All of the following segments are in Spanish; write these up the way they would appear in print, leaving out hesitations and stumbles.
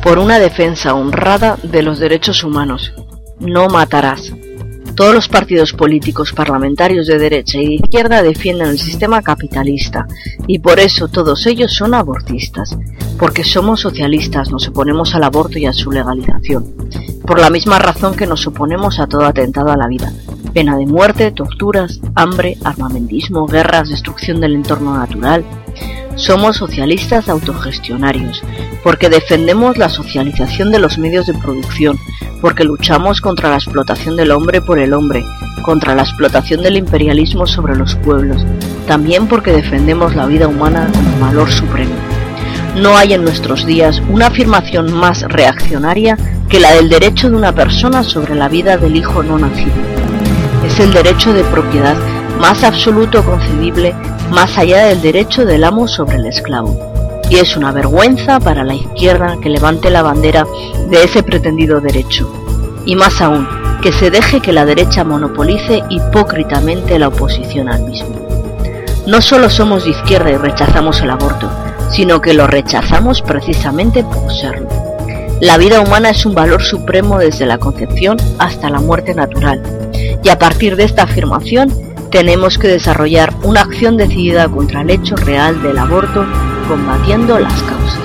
por una defensa honrada de los derechos humanos. No matarás. Todos los partidos políticos parlamentarios de derecha y de izquierda defienden el sistema capitalista y por eso todos ellos son abortistas, porque somos socialistas, nos oponemos al aborto y a su legalización, por la misma razón que nos oponemos a todo atentado a la vida, pena de muerte, torturas, hambre, armamentismo, guerras, destrucción del entorno natural. Somos socialistas autogestionarios, porque defendemos la socialización de los medios de producción, porque luchamos contra la explotación del hombre por el hombre, contra la explotación del imperialismo sobre los pueblos, también porque defendemos la vida humana como valor supremo. No hay en nuestros días una afirmación más reaccionaria que la del derecho de una persona sobre la vida del hijo no nacido. Es el derecho de propiedad más absoluto concebible, más allá del derecho del amo sobre el esclavo. Y es una vergüenza para la izquierda que levante la bandera de ese pretendido derecho. Y más aún, que se deje que la derecha monopolice hipócritamente la oposición al mismo. No solo somos de izquierda y rechazamos el aborto, sino que lo rechazamos precisamente por serlo. La vida humana es un valor supremo desde la concepción hasta la muerte natural. Y a partir de esta afirmación, tenemos que desarrollar una acción decidida contra el hecho real del aborto, combatiendo las causas.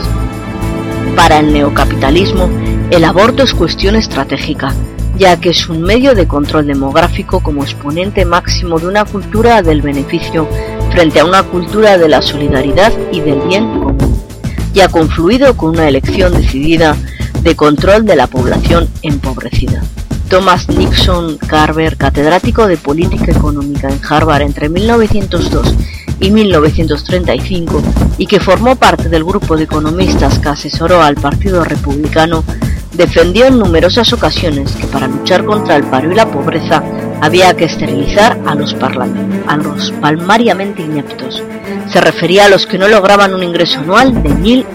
Para el neocapitalismo, el aborto es cuestión estratégica, ya que es un medio de control demográfico como exponente máximo de una cultura del beneficio frente a una cultura de la solidaridad y del bien común, y ha confluido con una elección decidida de control de la población empobrecida. Thomas Nixon Carver, catedrático de Política Económica en Harvard entre 1902 y 1935 y que formó parte del grupo de economistas que asesoró al Partido Republicano, defendió en numerosas ocasiones que para luchar contra el paro y la pobreza había que esterilizar a los palmariamente ineptos. Se refería a los que no lograban un ingreso anual de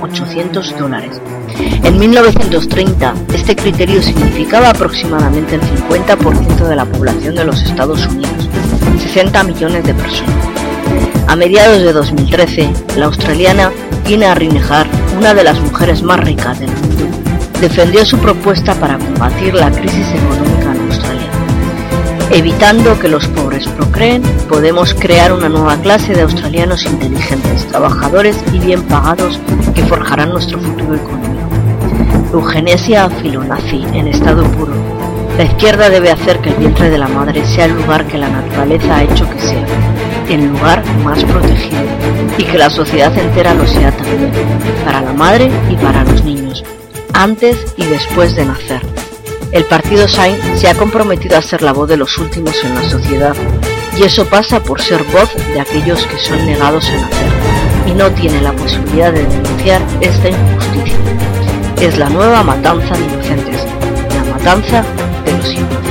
$1.800. En 1930, este criterio significaba aproximadamente el 50% de la población de los Estados Unidos, 60 millones de personas. A mediados de 2013, la australiana Gina Rinehart, una de las mujeres más ricas del mundo, defendió su propuesta para combatir la crisis económica en Australia. Evitando que los pobres procreen, podemos crear una nueva clase de australianos inteligentes, trabajadores y bien pagados que forjarán nuestro futuro económico. Eugenesia filonazi, en estado puro. La izquierda debe hacer que el vientre de la madre sea el lugar que la naturaleza ha hecho que sea, el lugar más protegido, y que la sociedad entera lo sea también, para la madre y para los niños, antes y después de nacer. El partido SAIN se ha comprometido a ser la voz de los últimos en la sociedad, y eso pasa por ser voz de aquellos que son negados a nacer, y no tienen la posibilidad de denunciar esta injusticia. Es la nueva matanza de inocentes, la matanza de los inocentes.